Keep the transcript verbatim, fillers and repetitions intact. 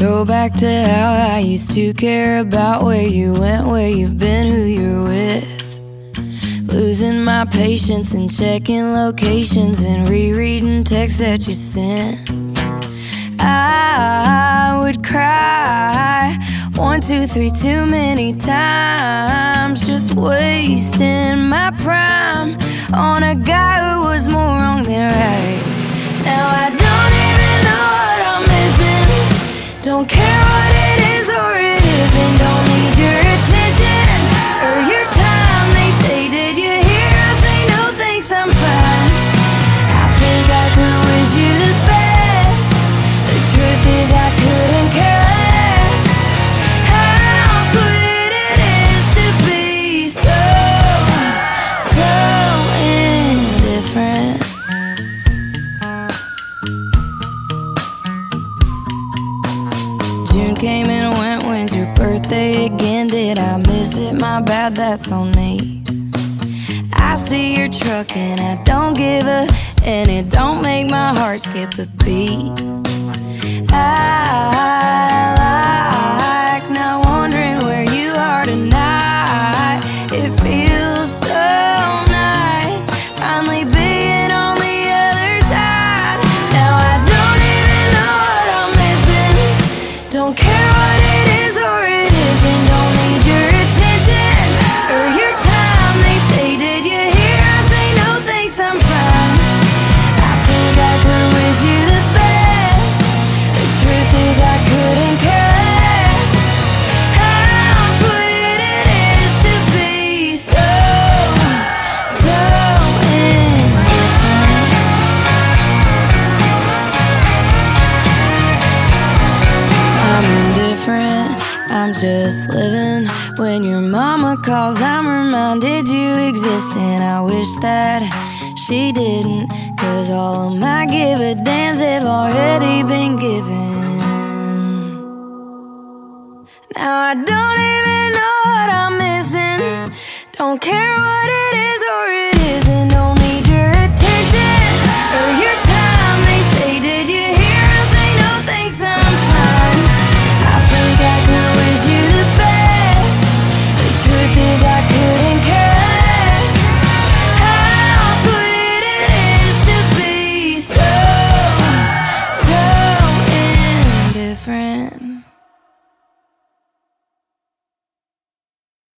Back to how I used to care about where you went, where you've been, who you're with. Losing my patience and checking locations and rereading texts that you sent. I would cry one, two, three, too many times, just wasting my prime on a guy who was more wrong than right. Now I don't even know what I'm missing. Don't care what it is or it isn't. Don't need your attention or your time. They say, did you hear? I say, no thanks, I'm fine. I think I could wish you the best. The truth is I couldn't care less. How sweet it is to be so, so indifferent. June came and went, when's your birthday again? Did I miss it? My bad, that's on me. I see your truck and I don't give a, and it don't make my heart skip a beat. I like not wondering where you are tonight. It feels so nice, finally being on the other side. Now I don't even know what I'm missing. Don't care what it is or it isn't. Don't need your attention or your time. They say, did you hear? I say, no thanks, I'm fine. I think I could wish you the best. The truth is I couldn't care less. How sweet it is to be so, so indifferent. I'm indifferent, I'm just living. When your mama calls, I'm reminded you exist. And I wish that she didn't, cause all of my give a dams have already been given. Now I don't even know what I'm missing. Don't care what it is or it